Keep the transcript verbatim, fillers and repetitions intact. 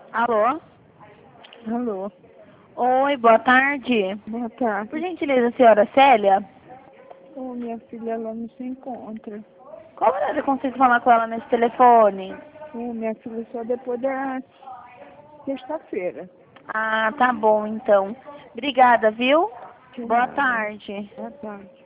Alô? Alô, Oi, boa tarde. boa tarde. Por gentileza, senhora Célia? Ô, minha filha, ela não se encontra. Como eu consigo falar com ela nesse telefone? Ô, minha filha, só depois da sexta-feira. Ah, tá bom então. Obrigada, viu? De Boa nada. tarde. Boa tarde.